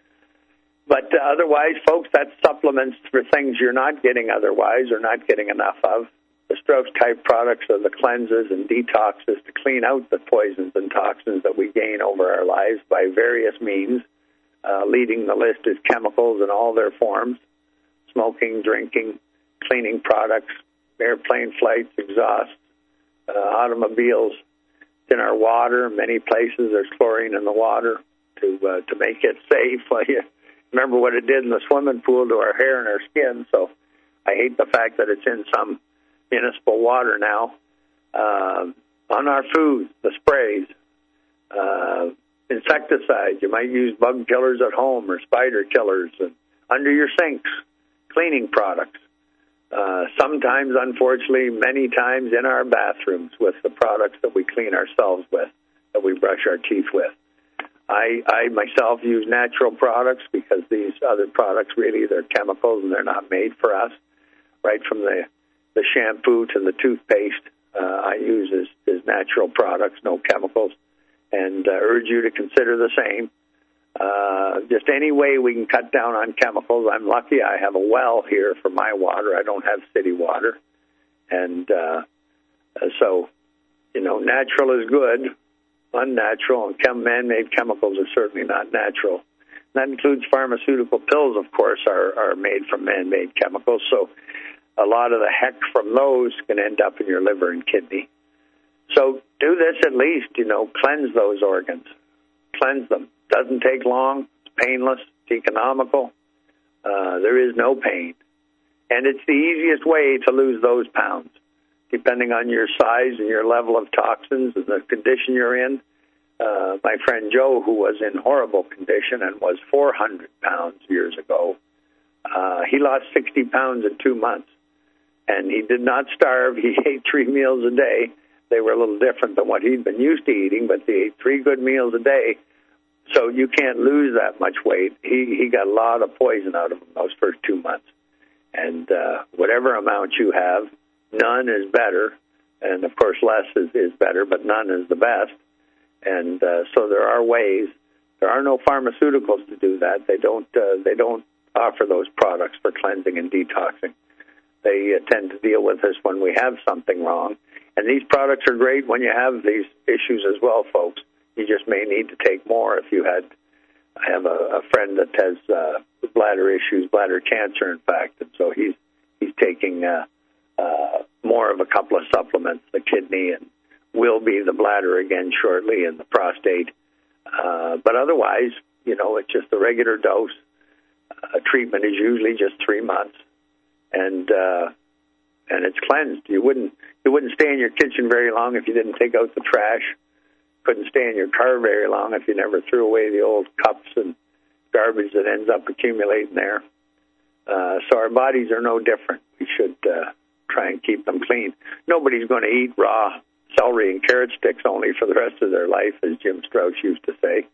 But uh, otherwise, folks, that's supplements for things you're not getting otherwise or not getting enough of. The Strauss-type products are the cleanses and detoxes to clean out the poisons and toxins that we gain over our lives by various means. Uh, leading the list is chemicals in all their forms, smoking, drinking, cleaning products, airplane flights, exhaust, uh, automobiles. It's in our water. Many places there's chlorine in the water to uh, to make it safe. Well, you remember what it did in the swimming pool to our hair and our skin, so I hate the fact that it's in some municipal water now. Uh, on our foods, the sprays, uh, insecticides. You might use bug killers at home or spider killers, and under your sinks, cleaning products. Uh, sometimes, unfortunately, many times in our bathrooms with the products that we clean ourselves with, that we brush our teeth with. I, I myself use natural products because these other products really, they're chemicals and they're not made for us. Right from the, the shampoo to the toothpaste, uh, I use is, is natural products, no chemicals, and uh, urge you to consider the same. Uh, just any way we can cut down on chemicals. I'm lucky I have a well here for my water. I don't have city water. And uh, so, you know, natural is good. Unnatural and chem- man-made chemicals are certainly not natural. That includes pharmaceutical pills, of course, are, are made from man-made chemicals. So a lot of the heck from those can end up in your liver and kidney. So do this at least, you know, cleanse those organs. Cleanse them. Doesn't take long. It's painless. It's economical. Uh, there is no pain. And it's the easiest way to lose those pounds, depending on your size and your level of toxins and the condition you're in. Uh, my friend Joe, who was in horrible condition and was four hundred pounds years ago, uh, he lost sixty pounds in two months. And he did not starve. He ate three meals a day. They were a little different than what he'd been used to eating, but he ate three good meals a day. So you can't lose that much weight. He he got a lot of poison out of him those first two months. And uh, whatever amount you have, none is better. And, of course, less is, is better, but none is the best. And uh, so there are ways. There are no pharmaceuticals to do that. They don't uh, they don't offer those products for cleansing and detoxing. They uh, tend to deal with us when we have something wrong. And these products are great when you have these issues as well, folks. You just may need to take more if you had. I have a, a friend that has uh, bladder issues, bladder cancer, in fact, and so he's he's taking uh, uh, more of a couple of supplements, the kidney, and will be the bladder again shortly, and the prostate. Uh, but otherwise, you know, it's just a regular dose. Uh, treatment is usually just three months, and uh, and it's cleansed. You wouldn't you wouldn't stay in your kitchen very long if you didn't take out the trash. Couldn't stay in your car very long if you never threw away the old cups and garbage that ends up accumulating there. Uh, so our bodies are no different. We should uh, try and keep them clean. Nobody's going to eat raw celery and carrot sticks only for the rest of their life, as Jim Strauss used to say.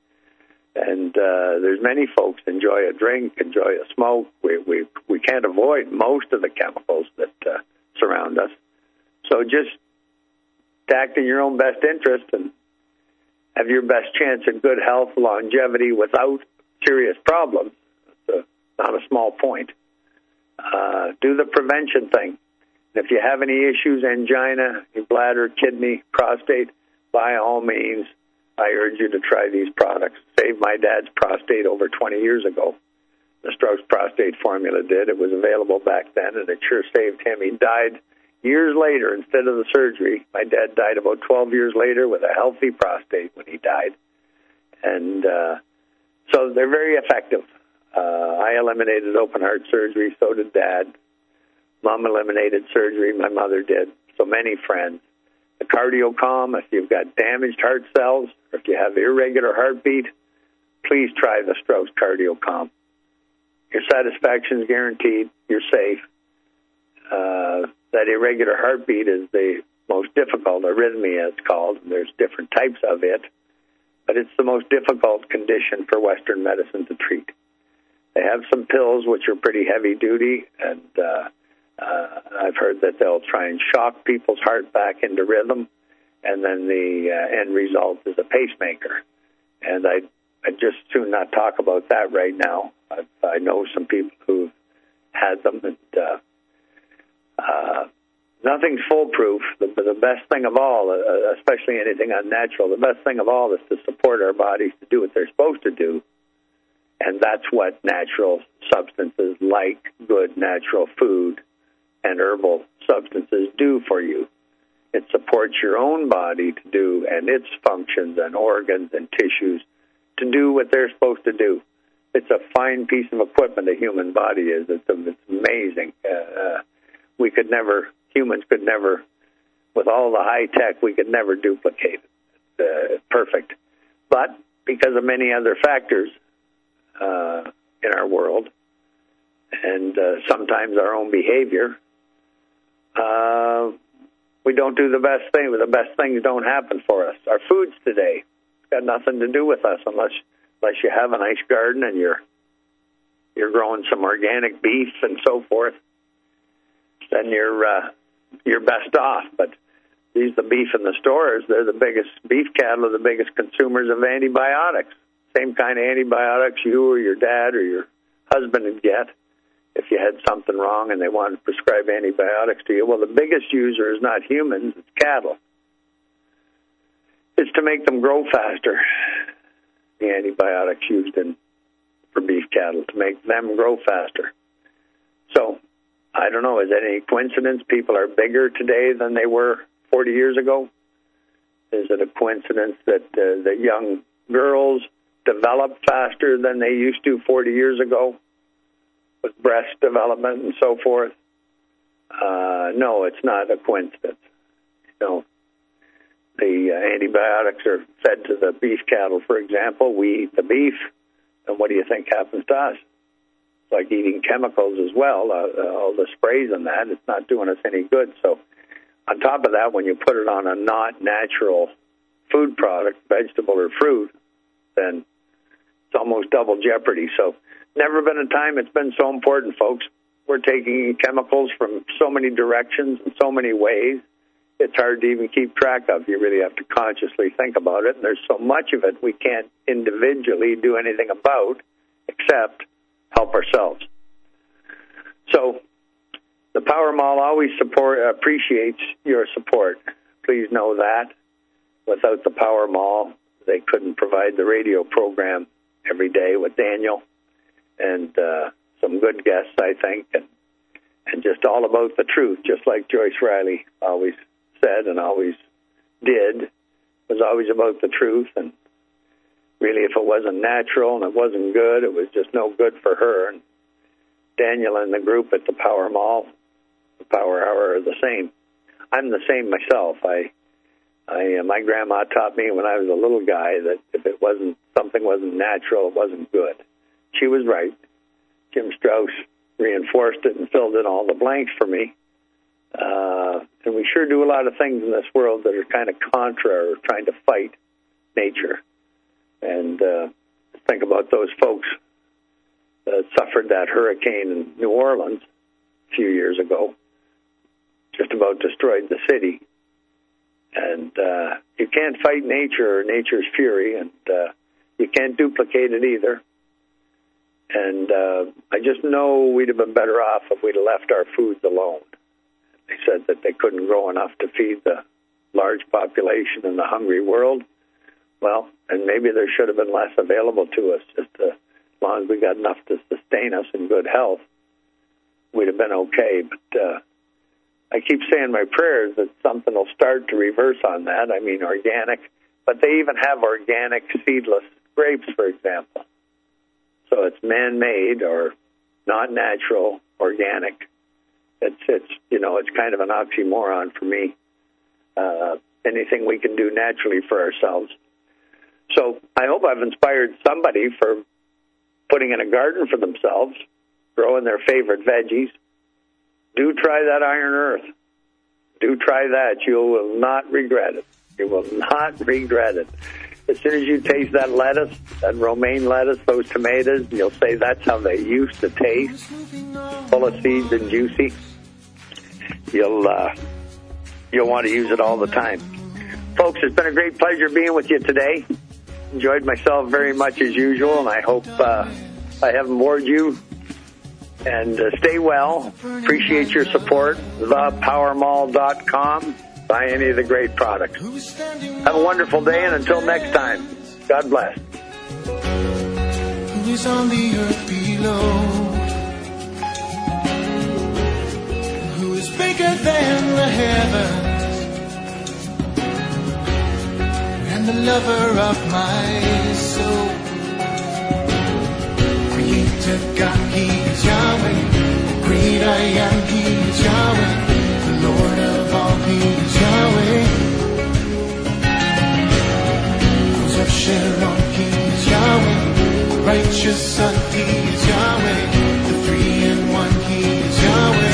And uh, there's many folks enjoy a drink, enjoy a smoke. We we we can't avoid most of the chemicals that uh, surround us. So just act in your own best interest and have your best chance at good health, longevity without serious problems. It's a, not a small point. Uh, do the prevention thing. If you have any issues, angina, your bladder, kidney, prostate, by all means, I urge you to try these products. Saved my dad's prostate over twenty years ago. The Strauss prostate formula did. It was available back then, and it sure saved him. He died years later instead of the surgery. My dad died about twelve years later with a healthy prostate when he died. And uh, so they're very effective. Uh, I eliminated open heart surgery, so did Dad. Mom eliminated surgery, my mother did. So many friends. The CardioCalm, if you've got damaged heart cells, or if you have irregular heartbeat, please try the Strauss CardioCalm. Your satisfaction is guaranteed. You're safe. Uh, that irregular heartbeat is the most difficult arrhythmia, it's called. There's different types of it, but it's the most difficult condition for Western medicine to treat. They have some pills which are pretty heavy duty, and uh, uh, I've heard that they'll try and shock people's heart back into rhythm, and then the uh, end result is a pacemaker. And I I'd just soon not talk about that right now. I, I know some people who've had them, and uh, uh, nothing's foolproof. The, the best thing of all, uh, especially anything unnatural, the best thing of all is to support our bodies to do what they're supposed to do. And that's what natural substances like good natural food and herbal substances do for you. It supports your own body to do, and its functions and organs and tissues to do what they're supposed to do. It's a fine piece of equipment, the human body is. It's, it's amazing. Uh, we could never, humans could never, with all the high tech, we could never duplicate it. Uh, perfect. But because of many other factors, Uh, in our world, and uh, sometimes our own behavior, uh, we don't do the best thing. The best things don't happen for us. Our foods today got nothing to do with us unless unless you have a nice garden and you're you're growing some organic beef and so forth. Then you're uh, you're best off. But these the beef in the stores. They're the biggest beef cattle are the biggest consumers of antibiotics. Same kind of antibiotics you or your dad or your husband would get if you had something wrong and they wanted to prescribe antibiotics to you. Well, the biggest user is not humans, it's cattle. It's to make them grow faster, the antibiotics used in for beef cattle, to make them grow faster. So, I don't know, is it any coincidence people are bigger today than they were forty years ago? Is it a coincidence that uh, that young girls develop faster than they used to forty years ago with breast development and so forth? Uh, no, it's not a coincidence. No. The uh, antibiotics are fed to the beef cattle, for example. We eat the beef, and what do you think happens to us? It's like eating chemicals as well. Uh, all the sprays and that, it's not doing us any good. So on top of that, when you put it on a not natural food product, vegetable or fruit, then it's almost double jeopardy. So never been a time it's been so important, folks. We're taking chemicals from so many directions and so many ways, it's hard to even keep track of. You really have to consciously think about it. And there's so much of it we can't individually do anything about except help ourselves. So the Power Mall always support appreciates your support. Please know that. Without the Power Mall, they couldn't provide the radio program every day with Daniel and uh, some good guests, I think, and and just all about the truth, just like Joyce Riley always said and always did. It was always about the truth, and really if it wasn't natural and it wasn't good, it was just no good for her. And Daniel and the group at the Power Mall, the Power Hour, are the same. I'm the same myself. I I, uh, my grandma taught me when I was a little guy that if it wasn't, something wasn't natural, it wasn't good. She was right. Jim Strauss reinforced it and filled in all the blanks for me. Uh, and we sure do a lot of things in this world that are kind of contra or trying to fight nature. And uh, think about those folks that suffered that hurricane in New Orleans a few years ago. just about destroyed the city. And uh, you can't fight nature or nature's fury, and uh, you can't duplicate it either. And uh, I just know we'd have been better off if we'd have left our foods alone. They said that they couldn't grow enough to feed the large population in the hungry world. Well, and maybe there should have been less available to us, just to, as long as we got enough to sustain us in good health, we'd have been okay. But uh, I keep saying my prayers that something will start to reverse on that. I mean, organic, but they even have organic seedless grapes, for example. So it's man-made or not natural, organic. It's, it's you know, it's kind of an oxymoron for me. Uh, anything we can do naturally for ourselves. So I hope I've inspired somebody for putting in a garden for themselves, growing their favorite veggies. Do try that Iron Earth. Do try that. You will not regret it. You will not regret it. As soon as you taste that lettuce, that romaine lettuce, those tomatoes, you'll say that's how they used to taste, full of seeds and juicy. You'll uh, you'll want to use it all the time. Folks, it's been a great pleasure being with you today. Enjoyed myself very much as usual, and I hope uh, I haven't bored you. And uh, stay well. Appreciate your support. the power mall dot com. Buy any of the great products. Have a wonderful day, and until next time, God bless. Who is on the earth below? Who is bigger than the heavens? And the lover of my soul. Creator God, He is Yahweh. Great I am, He is Yahweh. The Lord of all, He is Yahweh. Rose of Sharon, He is Yahweh. Righteous Son, He is Yahweh. The three in one, He is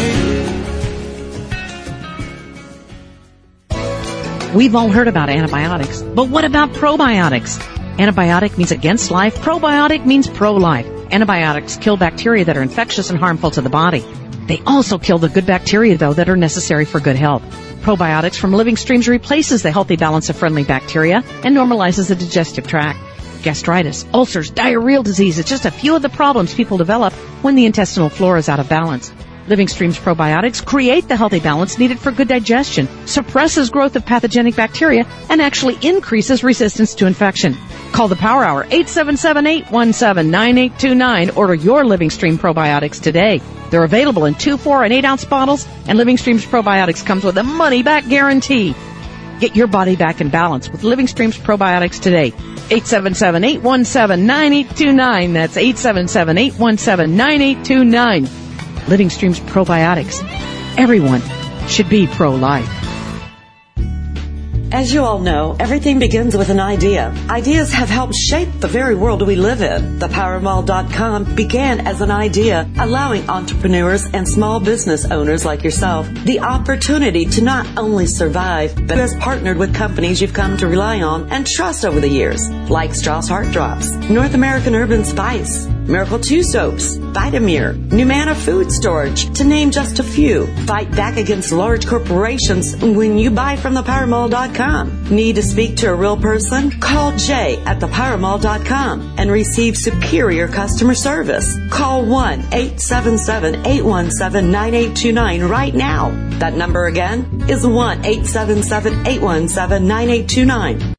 Yahweh. We've all heard about antibiotics, but what about probiotics? Antibiotic means against life. Probiotic means pro-life. Antibiotics kill bacteria that are infectious and harmful to the body. They also kill the good bacteria, though, that are necessary for good health. Probiotics from Living Streams replaces the healthy balance of friendly bacteria and normalizes the digestive tract. Gastritis, ulcers, diarrheal disease is just a few of the problems people develop when the intestinal flora is out of balance. Living Streams probiotics create the healthy balance needed for good digestion, suppresses growth of pathogenic bacteria, and actually increases resistance to infection. Call the Power Hour, eight seven seven, eight one seven, nine eight two nine. Order your Living Stream probiotics today. They're available in two, four, and eight ounce bottles, and Living Streams probiotics comes with a money-back guarantee. Get your body back in balance with Living Streams probiotics today. eight seven seven, eight one seven, nine eight two nine. That's eight seven seven, eight one seven, nine eight two nine. Living Streams probiotics. Everyone should be pro-life. As you all know, everything begins with an idea. Ideas have helped shape the very world we live in. the power mall dot com began as an idea, allowing entrepreneurs and small business owners like yourself the opportunity to not only survive, but has partnered with companies you've come to rely on and trust over the years, like Strauss Heart Drops, North American Urban Spice, Miracle two Soaps, Vitamir, Numana Food Storage, to name just a few. Fight back against large corporations when you buy from the power mall dot com. Need to speak to a real person? Call Jay at the power mall dot com and receive superior customer service. Call one eight seven seven, eight one seven, nine eight two nine right now. That number again is one eight seven seven, eight one seven, nine eight two nine.